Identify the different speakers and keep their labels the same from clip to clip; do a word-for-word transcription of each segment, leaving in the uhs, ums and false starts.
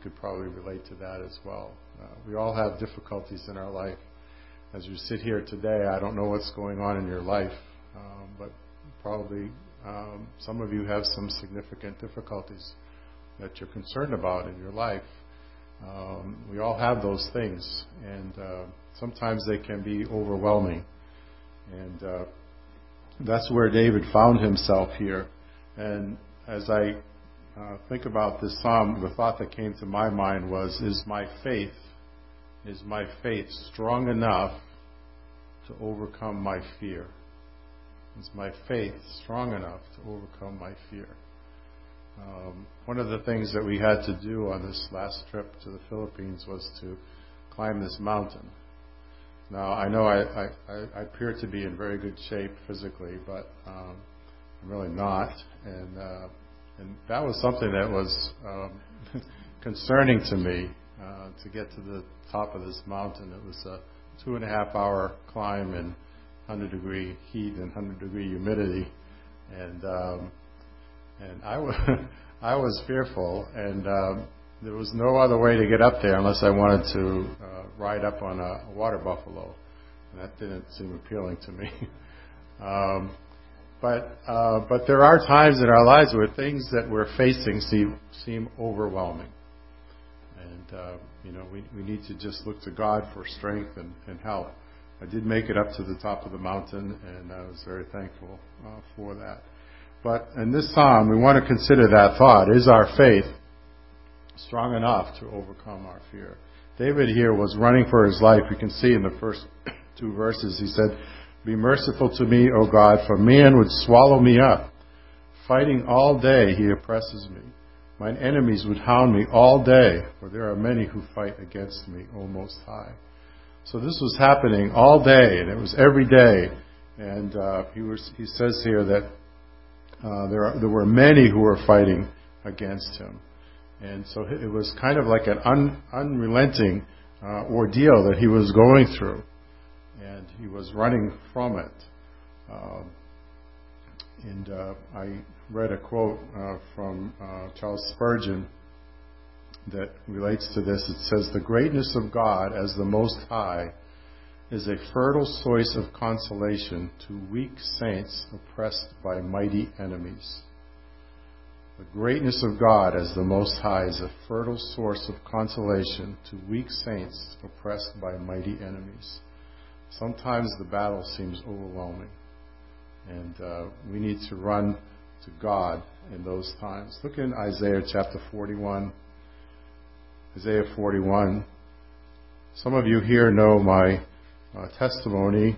Speaker 1: could probably relate to that as well. Uh, we all have difficulties in our life. As you sit here today, I don't know what's going on in your life, um, but probably um, some of you have some significant difficulties that you're concerned about in your life. Um, we all have those things, and uh, sometimes they can be overwhelming. And uh, that's where David found himself here. And as I uh, think about this psalm, the thought that came to my mind was, is my faith, is my faith strong enough to overcome my fear? Is my faith strong enough to overcome my fear? Um, one of the things that we had to do on this last trip to the Philippines was to climb this mountain. Now, I know I, I, I appear to be in very good shape physically, but um, I'm really not. And uh, and that was something that was um, concerning to me, uh, to get to the top of this mountain. It was a two and a half hour climb in one hundred degree heat and one hundred degree humidity. And um, And I was, I was fearful, and um, there was no other way to get up there unless I wanted to uh, ride up on a, a water buffalo, and that didn't seem appealing to me. um, but uh, but there are times in our lives where things that we're facing seem seem overwhelming, and uh, you know we we need to just look to God for strength and, and help. I did make it up to the top of the mountain, and I was very thankful uh, for that. But in this psalm, we want to consider that thought. Is our faith strong enough to overcome our fear? David here was running for his life. You can see in the first two verses, he said, "Be merciful to me, O God, for man would swallow me up. Fighting all day, he oppresses me. Mine enemies would hound me all day, for there are many who fight against me, O Most High." So this was happening all day, and it was every day. And uh, he was. He says here that Uh, there, are, there were many who were fighting against him. And so it was kind of like an un, unrelenting uh, ordeal that he was going through. And he was running from it. Uh, and uh, I read a quote uh, from uh, Charles Spurgeon that relates to this. It says, "The greatness of God as the Most High is a fertile source of consolation to weak saints oppressed by mighty enemies." The greatness of God as the Most High is a fertile source of consolation to weak saints oppressed by mighty enemies. Sometimes the battle seems overwhelming, and uh, we need to run to God in those times. Look in Isaiah chapter forty-one. Isaiah forty-one. Some of you here know my Uh, testimony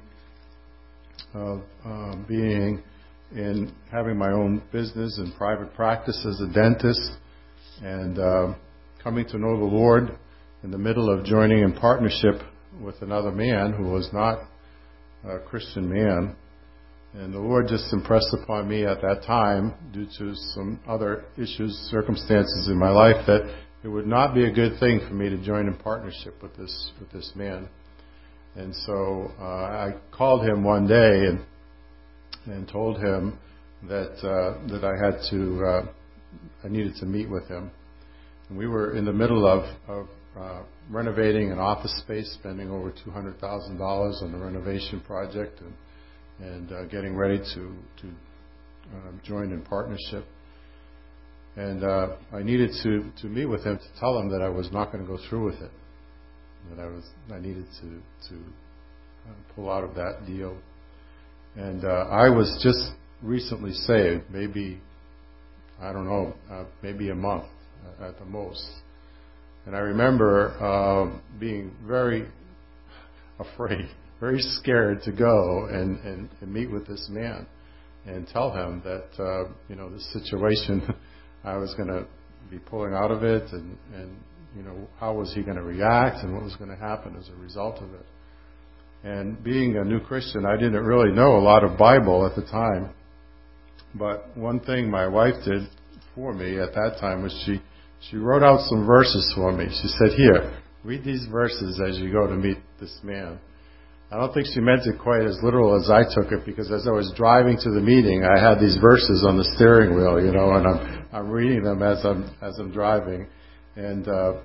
Speaker 1: of uh, being in having my own business and private practice as a dentist, and uh, coming to know the Lord in the middle of joining in partnership with another man who was not a Christian man. And the Lord just impressed upon me at that time, due to some other issues, circumstances in my life, that it would not be a good thing for me to join in partnership with this with this man. And so uh, I called him one day and and told him that uh, that I had to uh, I needed to meet with him. And we were in the middle of, of uh, renovating an office space, spending over two hundred thousand dollars on the renovation project, and and uh, getting ready to to uh, join in partnership. And uh, I needed to to meet with him to tell him that I was not going to go through with it. That I was, I needed to to uh, pull out of that deal, and uh, I was just recently saved, maybe I don't know, uh, maybe a month at the most, and I remember uh, being very afraid, very scared to go and, and, and meet with this man and tell him that uh, you know this situation, I was going to be pulling out of it, and and. You know, how was he going to react and what was going to happen as a result of it? And being a new Christian, I didn't really know a lot of Bible at the time. But one thing my wife did for me at that time was she, she wrote out some verses for me. She said, "Here, read these verses as you go to meet this man." I don't think she meant it quite as literal as I took it, because as I was driving to the meeting, I had these verses on the steering wheel, you know, and I'm, I'm reading them as I'm, as I'm driving. And uh,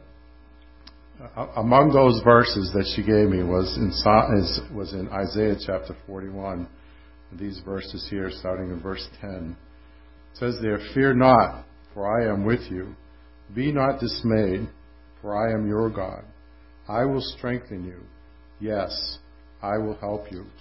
Speaker 1: among those verses that she gave me was in was in Isaiah chapter forty-one. These verses here, starting in verse ten. It says there, "Fear not, for I am with you. Be not dismayed, for I am your God. I will strengthen you. Yes, I will help you.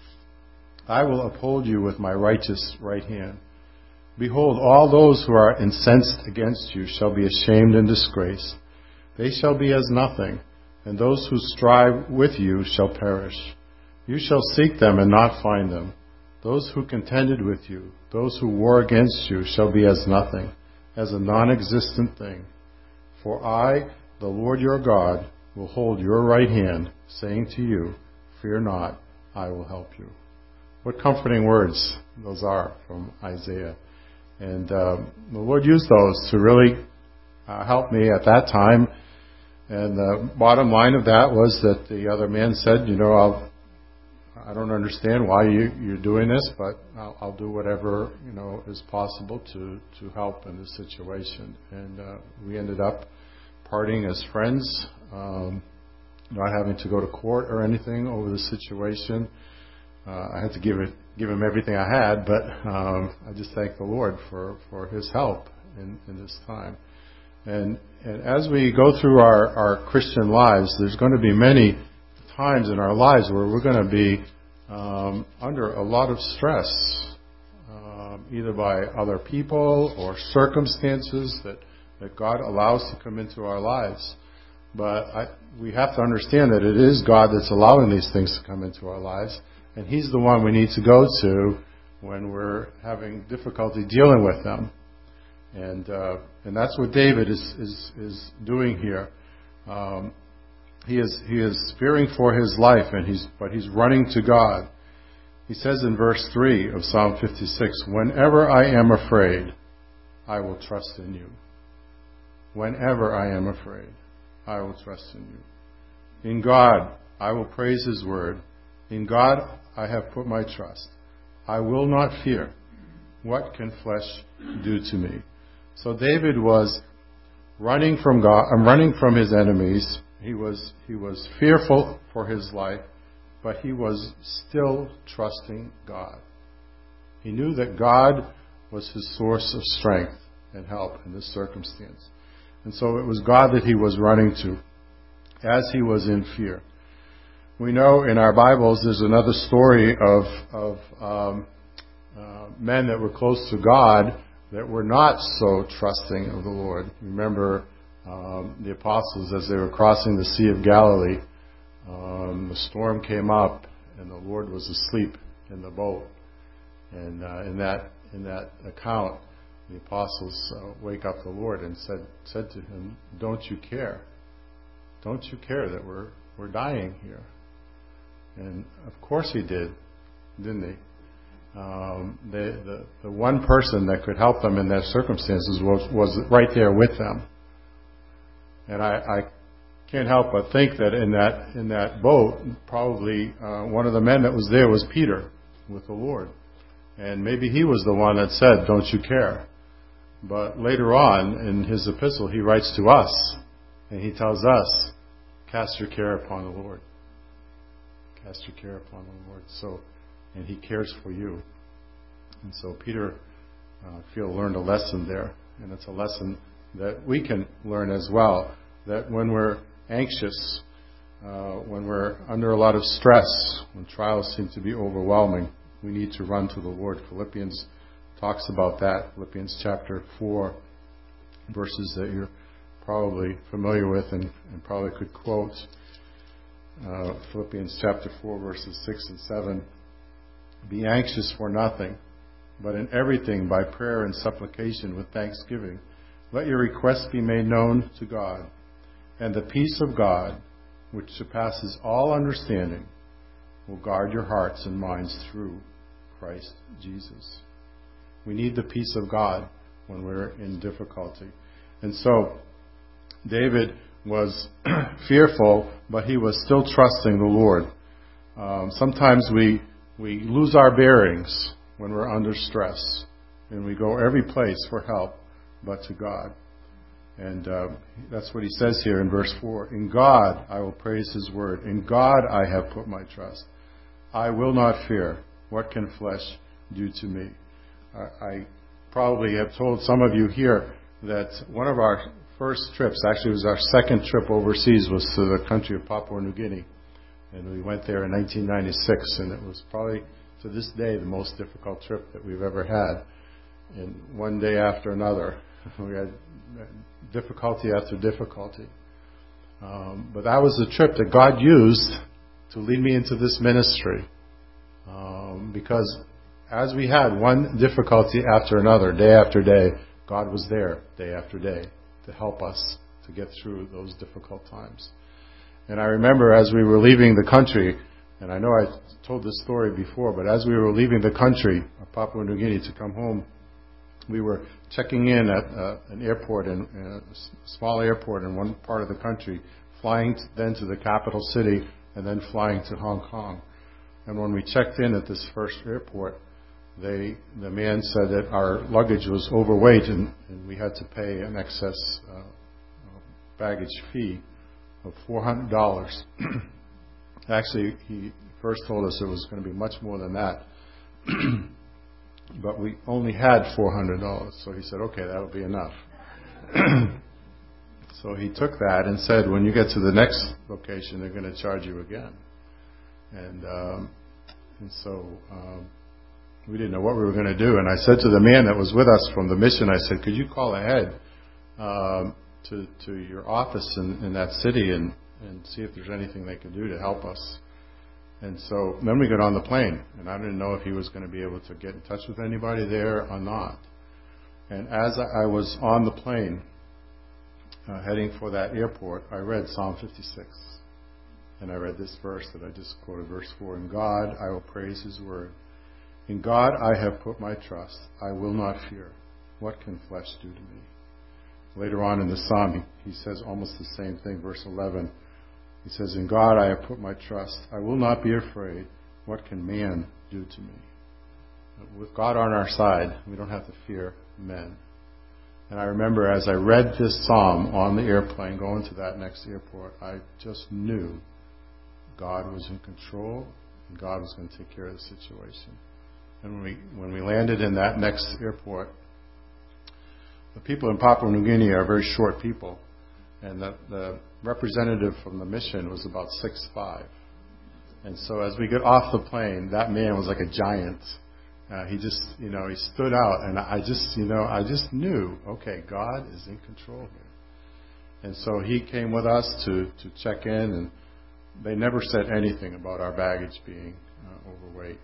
Speaker 1: I will uphold you with my righteous right hand. Behold, all those who are incensed against you shall be ashamed and disgraced. They shall be as nothing, and those who strive with you shall perish. You shall seek them and not find them. Those who contended with you, those who war against you, shall be as nothing, as a non-existent thing. For I, the Lord your God, will hold your right hand, saying to you, fear not, I will help you." What comforting words those are from Isaiah. And uh, the Lord used those to really uh, help me at that time. And the bottom line of that was that the other man said, you know, I'll, I don't understand why you, you're doing this, but I'll, I'll do whatever, you know, is possible to, to help in this situation. And uh, we ended up parting as friends, um, not having to go to court or anything over the situation. Uh, I had to give it, give him everything I had, but um, I just thank the Lord for, for His help in, in this time. And, and as we go through our, our Christian lives, there's going to be many times in our lives where we're going to be um, under a lot of stress, um, either by other people or circumstances that, that God allows to come into our lives. But I, we have to understand that it is God that's allowing these things to come into our lives. And He's the one we need to go to when we're having difficulty dealing with them. And uh, and that's what David is is, is doing here. Um, he is he is fearing for his life, and he's but he's running to God. He says in verse three of Psalm fifty-six, "Whenever I am afraid, I will trust in you. Whenever I am afraid, I will trust in you. In God, I will praise His word. In God, I have put my trust. I will not fear. What can flesh do to me?" So David was running from God, I'm running from his enemies. He was he was fearful for his life, but he was still trusting God. He knew that God was his source of strength and help in this circumstance. And so it was God that he was running to as he was in fear. We know in our Bibles there's another story of, of um, uh, men that were close to God that were not so trusting of the Lord. Remember um, the apostles as they were crossing the Sea of Galilee. Um, the storm came up and the Lord was asleep in the boat. And uh, in that in that account, the apostles uh, wake up the Lord and said said to him, "Don't you care? Don't you care that we're we're dying here?" And of course he did, didn't he? Um, they, the the one person that could help them in their circumstances was was right there with them. And I, I can't help but think that in that in that boat, probably uh, one of the men that was there was Peter with the Lord, and maybe he was the one that said, "Don't you care?" But later on in his epistle, he writes to us, and he tells us, "Cast your care upon the Lord. Cast your care upon the Lord." So, and He cares for you. And so Peter, uh, I feel, learned a lesson there, and it's a lesson that we can learn as well. That when we're anxious, uh, when we're under a lot of stress, when trials seem to be overwhelming, we need to run to the Lord. Philippians talks about that. Philippians chapter four, verses that you're probably familiar with and, and probably could quote. Uh, Philippians chapter four, verses six and seven. "Be anxious for nothing, but in everything by prayer and supplication with thanksgiving, let your requests be made known to God. And the peace of God, which surpasses all understanding, will guard your hearts and minds through Christ Jesus." We need the peace of God when we're in difficulty. And so David was fearful, but he was still trusting the Lord. Um, sometimes we we lose our bearings when we're under stress, and we go every place for help but to God. And uh, that's what he says here in verse four. In God I will praise his word. In God I have put my trust. I will not fear. What can flesh do to me? I, I probably have told some of you here that one of our first trips, actually it was our second trip overseas, was to the country of Papua New Guinea. And we went there in nineteen ninety-six, and it was probably, to this day, the most difficult trip that we've ever had. And one day after another, we had difficulty after difficulty. Um, but that was the trip that God used to lead me into this ministry. Um, because as we had one difficulty after another, day after day, God was there day after day to help us to get through those difficult times. And I remember as we were leaving the country, and I know I told this story before, but as we were leaving the country of Papua New Guinea to come home, we were checking in at uh, an airport, in, in a small airport in one part of the country, flying to, then to the capital city, and then flying to Hong Kong. And when we checked in at this first airport, they, the man said that our luggage was overweight, and, and we had to pay an excess uh, baggage fee of four hundred dollars. Actually, he first told us it was going to be much more than that. But we only had four hundred dollars. So he said, okay, that'll be enough. So he took that and said, when you get to the next location, they're going to charge you again. And, um, and so um, we didn't know what we were going to do. And I said to the man that was with us from the mission, I said, could you call ahead um, to, to your office in, in that city and, and see if there's anything they can do to help us? And so then we got on the plane, and I didn't know if he was going to be able to get in touch with anybody there or not. And as I was on the plane, uh, heading for that airport, I read Psalm fifty-six. And I read this verse that I just quoted, verse four. In God I will praise his word. In God I have put my trust. I will not fear. What can flesh do to me? Later on in the Psalm, he, he says almost the same thing, verse eleven. He says, in God I have put my trust. I will not be afraid. What can man do to me? With God on our side, we don't have to fear men. And I remember as I read this psalm on the airplane going to that next airport, I just knew God was in control and God was going to take care of the situation. And when we, when we landed in that next airport, the people in Papua New Guinea are very short people. And the, the representative from the mission was about six foot five. And so as we got off the plane, that man was like a giant. Uh, he just, you know, he stood out. And I just, you know, I just knew, okay, God is in control here. And so he came with us to, to check in, and they never said anything about our baggage being uh, overweight.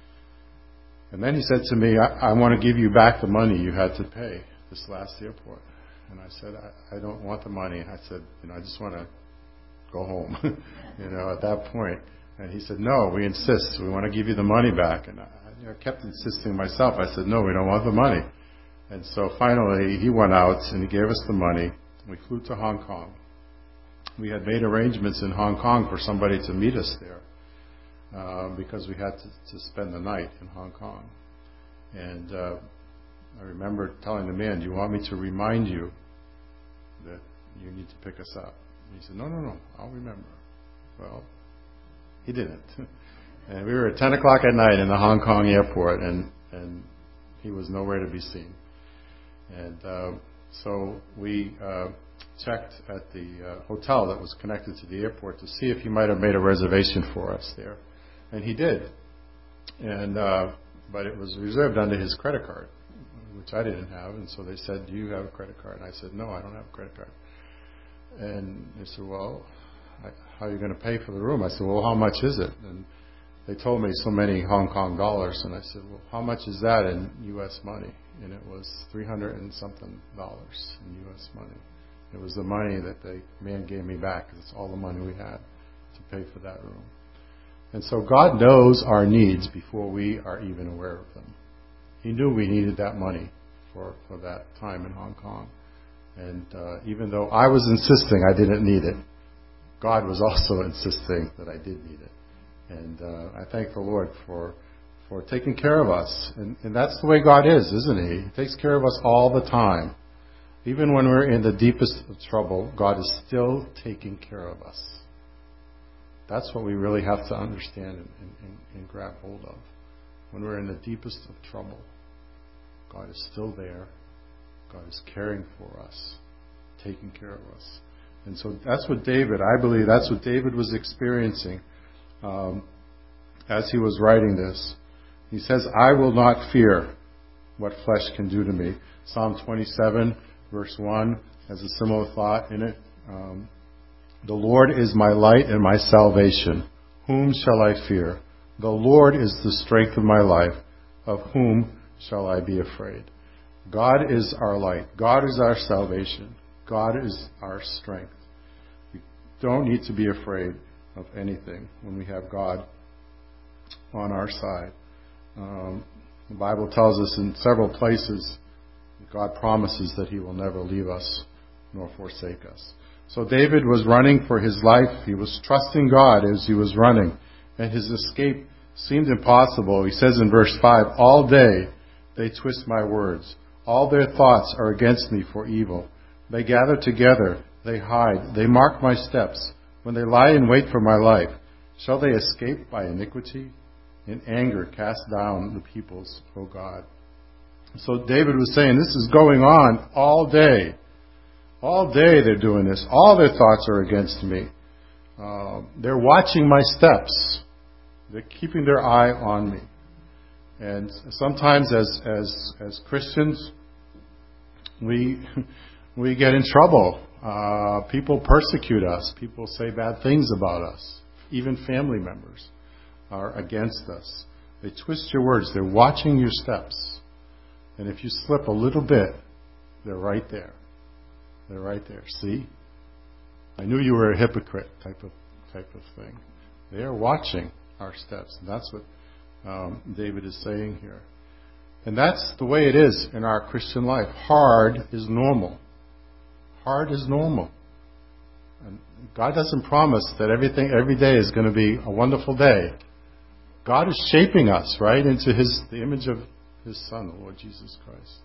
Speaker 1: And then he said to me, I, I want to give you back the money you had to pay this last airport. And I said, I, I don't want the money. I said, you know, I just want to go home, you know, at that point. And he said, no, we insist. We want to give you the money back. And I, you know, kept insisting myself. I said, no, we don't want the money. And so finally he went out and he gave us the money. We flew to Hong Kong. We had made arrangements in Hong Kong for somebody to meet us there uh, because we had to, to spend the night in Hong Kong. And uh, I remember telling the man, do you want me to remind you that you need to pick us up? And he said, no, no, no, I'll remember. Well, he didn't. And we were at ten o'clock at night in the Hong Kong airport, and, and he was nowhere to be seen. And uh, so we uh, checked at the uh, hotel that was connected to the airport to see if he might have made a reservation for us there. And he did. And uh, but it was reserved under his credit card, which I didn't have. And so they said, do you have a credit card? And I said, no, I don't have a credit card. And they said, well, how are you going to pay for the room? I said, well, how much is it? And they told me so many Hong Kong dollars. And I said, well, how much is that in U S money? And it was three hundred and something dollars in U S money. It was the money that the man gave me back. It's all the money we had to pay for that room. And so God knows our needs before we are even aware of them. He knew we needed that money for, for that time in Hong Kong. And uh, even though I was insisting I didn't need it, God was also insisting that I did need it. And uh, I thank the Lord for for taking care of us. And, and that's the way God is, isn't He? He takes care of us all the time. Even when we're in the deepest of trouble, God is still taking care of us. That's what we really have to understand and, and, and grab hold of. When we're in the deepest of trouble, God is still there. God is caring for us, taking care of us. And so that's what David, I believe, that's what David was experiencing um, as he was writing this. He says, I will not fear what flesh can do to me. Psalm twenty-seven, verse one, has a similar thought in it. Um, the Lord is my light and my salvation. Whom shall I fear? The Lord is the strength of my life. Of whom shall I be afraid? God is our light. God is our salvation. God is our strength. We don't need to be afraid of anything when we have God on our side. Um, the Bible tells us in several places God promises that He will never leave us nor forsake us. So David was running for his life. He was trusting God as he was running. And his escape seemed impossible. He says in verse five, all day they twist my words. All their thoughts are against me for evil. They gather together. They hide. They mark my steps. When they lie in wait for my life, shall they escape by iniquity? In anger cast down the peoples, O God. So David was saying, this is going on all day. All day they're doing this. All their thoughts are against me. Uh, they're watching my steps. They're keeping their eye on me. And sometimes as as as Christians, we we get in trouble. Uh, people persecute us. People say bad things about us. Even family members are against us. They twist your words. They're watching your steps. And if you slip a little bit, they're right there. They're right there. See? I knew you were a hypocrite type of type of thing. They are watching our steps. And that's what um, David is saying here. And that's the way it is in our Christian life. Hard is normal. Hard is normal. And God doesn't promise that everything every day is going to be a wonderful day. God is shaping us, right, into His the image of His Son, the Lord Jesus Christ.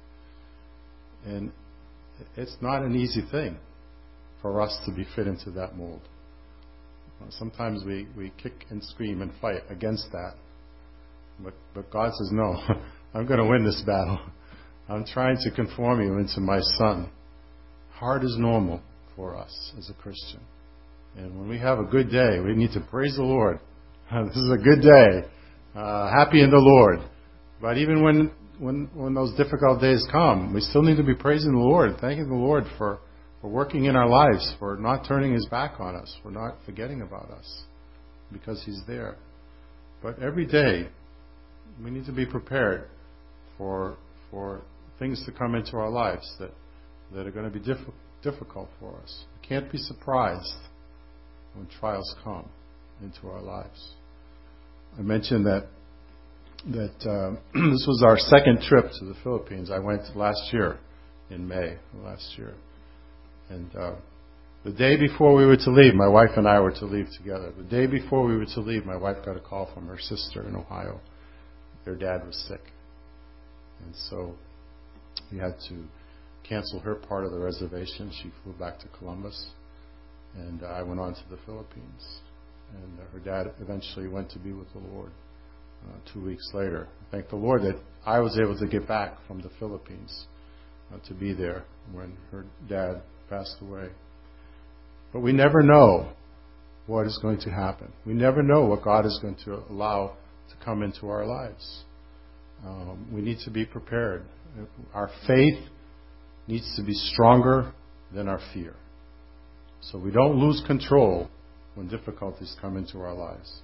Speaker 1: And it's not an easy thing for us to be fit into that mold. Sometimes we, we kick and scream and fight against that. But, but God says, no, I'm going to win this battle. I'm trying to conform you into my Son. Hard is normal for us as a Christian. And when we have a good day, we need to praise the Lord. This is a good day. Uh, happy in the Lord. But even when, when, when those difficult days come, we still need to be praising the Lord, thanking the Lord for, for working in our lives, for not turning His back on us, for not forgetting about us, because He's there. But every day, we need to be prepared for for things to come into our lives that, that are going to be diff- difficult for us. We can't be surprised when trials come into our lives. I mentioned that that uh, this was our second trip to the Philippines. I went last year, in May last year. And uh, the day before we were to leave, my wife and I were to leave together. The day before we were to leave, my wife got a call from her sister in Ohio. Their dad was sick. And so we had to cancel her part of the reservation. She flew back to Columbus. And uh, I went on to the Philippines. And uh, her dad eventually went to be with the Lord uh, two weeks later. Thank the Lord that I was able to get back from the Philippines uh, to be there when her dad passed away. But we never know what is going to happen. We never know what God is going to allow to come into our lives. Um, we need to be prepared. Our faith needs to be stronger than our fear. So we don't lose control when difficulties come into our lives.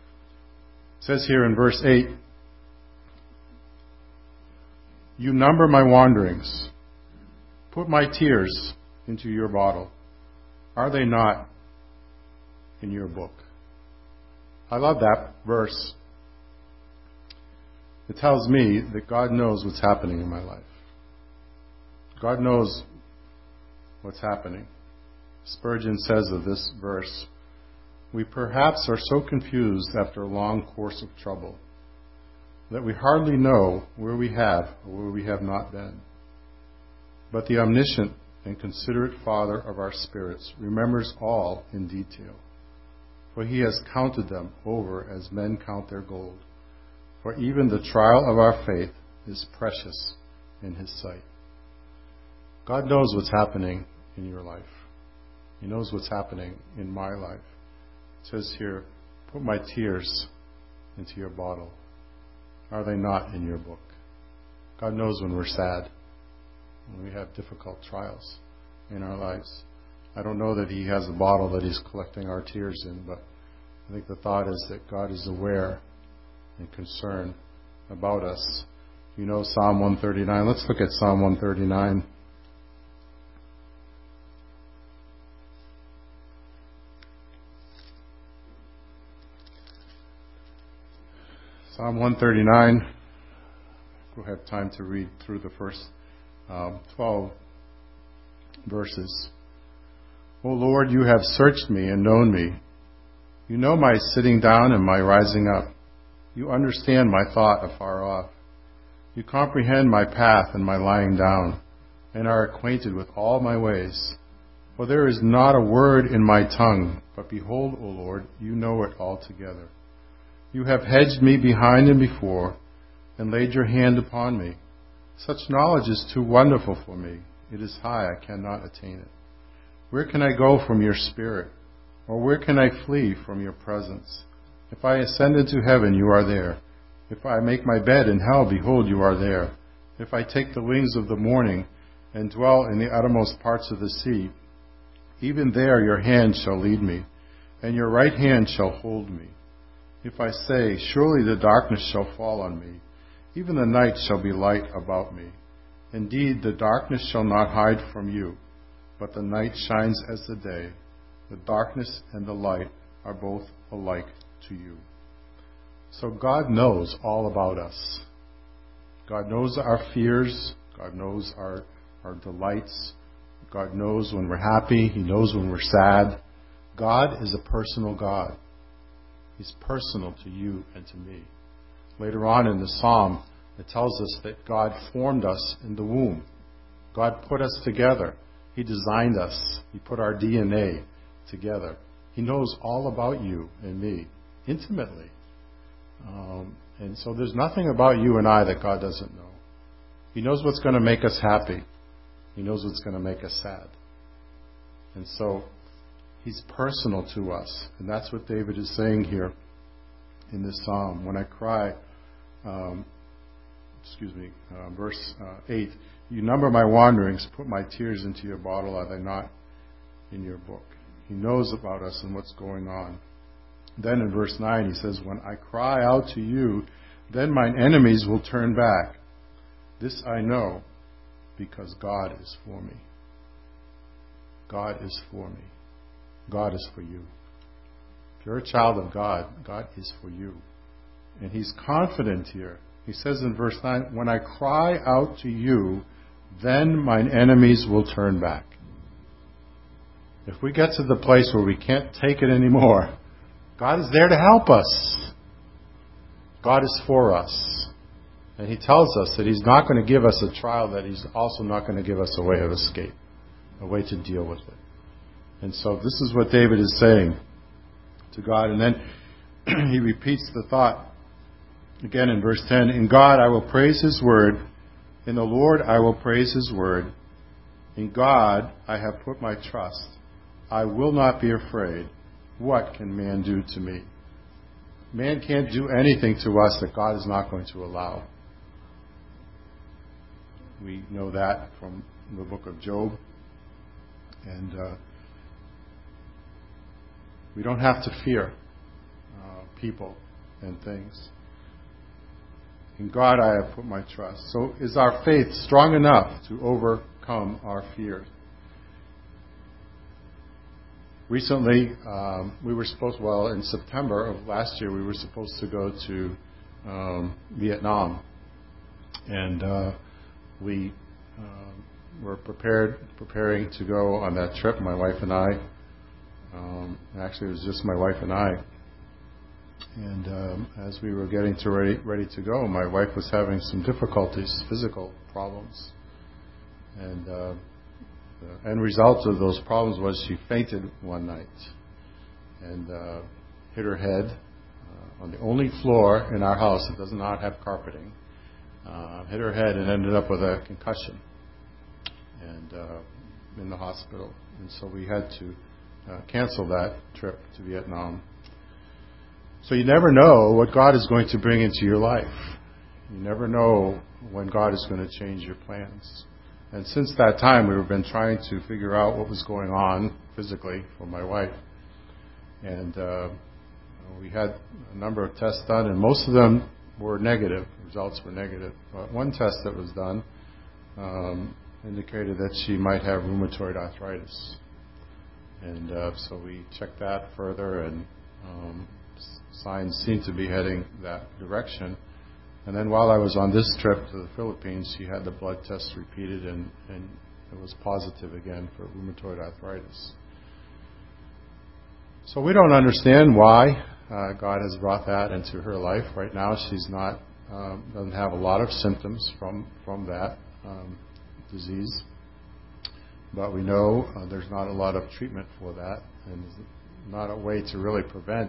Speaker 1: It says here in verse eight, you number my wanderings. Put my tears into your bottle. Are they not in your book? I love that verse. It tells me that God knows what's happening in my life. God knows what's happening. Spurgeon says of this verse, we perhaps are so confused after a long course of trouble that we hardly know where we have or where we have not been. But the omniscient and considerate Father of our spirits, remembers all in detail. For he has counted them over as men count their gold. For even the trial of our faith is precious in his sight. God knows what's happening in your life. He knows what's happening in my life. It says here, put my tears into your bottle. Are they not in your book? God knows when we're sad, when we have difficult trials in our lives. I don't know that he has a bottle that he's collecting our tears in, but I think the thought is that God is aware and concerned about us. You know Psalm one thirty-nine. Let's look at Psalm one thirty-nine. Psalm one thirty-nine. We'll have time to read through the first um, twelve verses. O Lord, you have searched me and known me. You know my sitting down and my rising up. You understand my thought afar off. You comprehend my path and my lying down, and are acquainted with all my ways. For there is not a word in my tongue, but behold, O Lord, you know it altogether. You have hedged me behind and before, and laid your hand upon me. Such knowledge is too wonderful for me. It is high, I cannot attain it. Where can I go from your spirit? Or where can I flee from your presence? If I ascend into heaven, you are there. If I make my bed in hell, behold, you are there. If I take the wings of the morning and dwell in the uttermost parts of the sea, even there your hand shall lead me, and your right hand shall hold me. If I say, surely the darkness shall fall on me, even the night shall be light about me. Indeed, the darkness shall not hide from you, but the night shines as the day. The darkness and the light are both alike to you. So God knows all about us. God knows our fears. God knows our, our delights. God knows when we're happy. He knows when we're sad. God is a personal God. He's personal to you and to me. Later on in the Psalm, it tells us that God formed us in the womb. God put us together. He designed us. He put our D N A together. He knows all about you and me intimately. Um, and so there's nothing about you and I that God doesn't know. He knows what's going to make us happy. He knows what's going to make us sad. And so He's personal to us. And that's what David is saying here in this psalm. When I cry, um, excuse me, uh, verse uh, eight, you number my wanderings, put my tears into your bottle, are they not in your book? He knows about us and what's going on. Then in verse nine he says, when I cry out to you, then mine enemies will turn back. This I know, because God is for me. God is for me. God is for you. If you're a child of God, God is for you. And He's confident here. He says in verse nine, when I cry out to you, then mine enemies will turn back. If we get to the place where we can't take it anymore, God is there to help us. God is for us. And He tells us that He's not going to give us a trial, that He's also not going to give us a way of escape, a way to deal with it. And so this is what David is saying to God. And then he repeats the thought again in verse ten. In God I will praise His word. In the Lord I will praise His word. In God I have put my trust. I will not be afraid. What can man do to me? Man can't do anything to us that God is not going to allow. We know that from the book of Job. And uh, we don't have to fear uh, people and things. In God I have put my trust. So is our faith strong enough to overcome our fears? Recently, um, we were supposed, well, in September of last year, we were supposed to go to um, Vietnam. And uh, we uh, were prepared, preparing to go on that trip, my wife and I. Um, actually, it was just my wife and I. And um, as we were getting to ready, ready to go, my wife was having some difficulties, physical problems. And uh, the end result of those problems was she fainted one night and uh, hit her head uh, on the only floor in our house that does not have carpeting. Uh, hit her head and ended up with a concussion and uh, in the hospital. And so we had to uh, cancel that trip to Vietnam. So you never know what God is going to bring into your life. You never know when God is going to change your plans. And since that time, we've been trying to figure out what was going on physically for my wife. And uh, we had a number of tests done, and most of them were negative. Results were negative. But one test that was done um, indicated that she might have rheumatoid arthritis. And uh, so we checked that further, and um, signs seemed to be heading that direction. And then while I was on this trip to the Philippines, she had the blood test repeated, and, and it was positive again for rheumatoid arthritis. So we don't understand why uh, God has brought that into her life. Right now, she's not um, doesn't have a lot of symptoms from from that um, disease, but we know uh, there's not a lot of treatment for that, and not a way to really prevent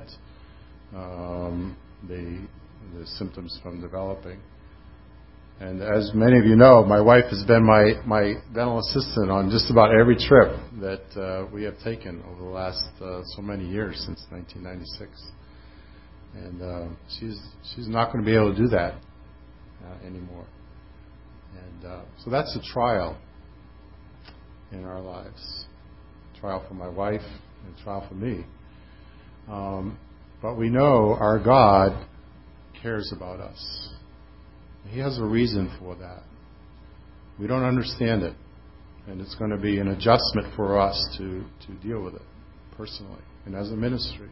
Speaker 1: um, the the symptoms from developing. And as many of you know, my wife has been my, my dental assistant on just about every trip that uh, we have taken over the last uh, so many years, since nineteen ninety-six. And uh, she's she's not going to be able to do that uh, anymore. And uh, so that's a trial in our lives. Trial for my wife and trial for me. Um, but we know our God cares about us. He has a reason for that. We don't understand it, and it's going to be an adjustment for us to, to deal with it personally and as a ministry.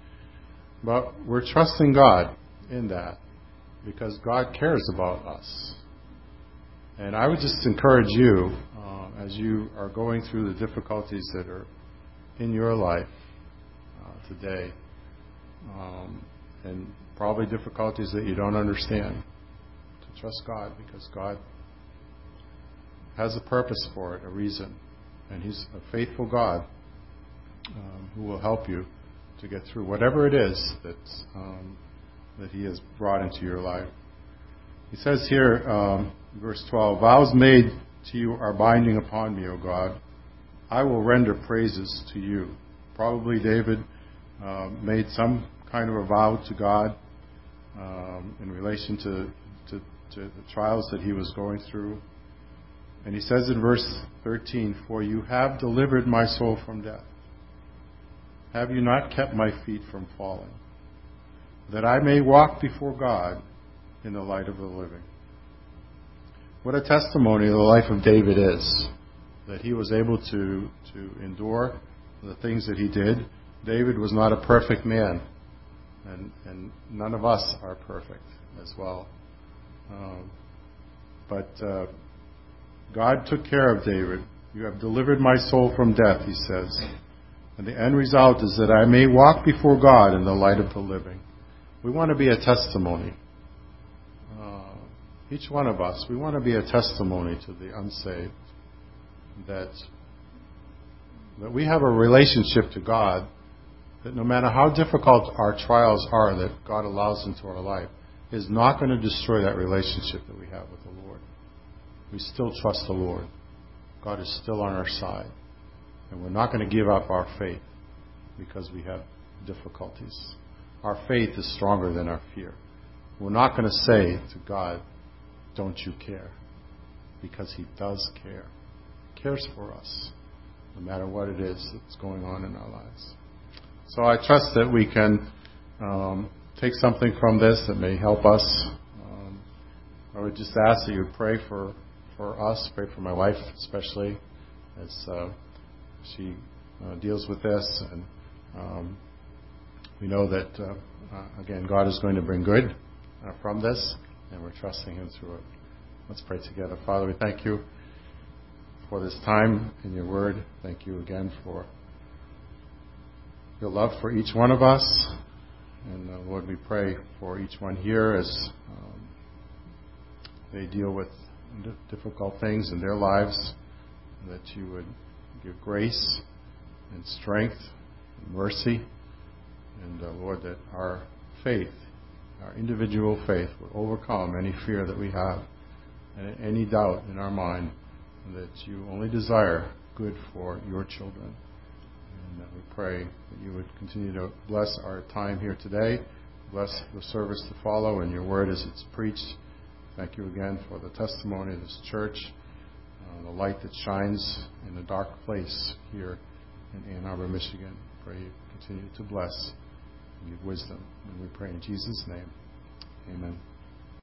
Speaker 1: But we're trusting God in that because God cares about us. And I would just encourage you, uh, as you are going through the difficulties that are in your life uh, today, um, and probably difficulties that you don't understand, to trust God, because God has a purpose for it, a reason. And He's a faithful God um, who will help you to get through whatever it is that, um, that He has brought into your life. He says here, um, verse twelve, vows made to you are binding upon me, O God. I will render praises to you. Probably David uh, made some kind of a vow to God um, in relation to, to, to the trials that he was going through. And he says in verse thirteen, for you have delivered my soul from death. Have you not kept my feet from falling, that I may walk before God in the light of the living? What a testimony of the life of David is, that he was able to, to endure the things that he did. David was not a perfect man, and, and none of us are perfect as well. Um, but uh, God took care of David. You have delivered my soul from death, he says. And the end result is that I may walk before God in the light of the living. We want to be a testimony. Uh, each one of us, we want to be a testimony to the unsaved. That, that we have a relationship to God, that no matter how difficult our trials are that God allows into our life, is not going to destroy that relationship that we have with the Lord. We still trust the Lord. God is still on our side. And we're not going to give up our faith because we have difficulties. Our faith is stronger than our fear. We're not going to say to God, don't you care? Because He does care. He cares for us, no matter what it is that's going on in our lives. So I trust that we can um, take something from this that may help us. Um, I would just ask that you pray for, for us, pray for my wife especially, as uh, she uh, deals with this. And um, we know that, uh, uh, again, God is going to bring good uh, from this, and we're trusting Him through it. Let's pray together. Father, we thank You for this time in Your Word. Thank You again for Your love for each one of us. And uh, Lord, we pray for each one here as um, they deal with difficult things in their lives, that You would give grace and strength and mercy. And uh, Lord, that our faith, our individual faith, would overcome any fear that we have and any doubt in our mind that you only desire good for your children. And that we pray that you would continue to bless our time here today, bless the service to follow, and your word as it's preached. Thank you again for the testimony of this church, uh, the light that shines in a dark place here in Ann Arbor, Michigan. Pray you continue to bless and give wisdom. And we pray in Jesus' name. Amen.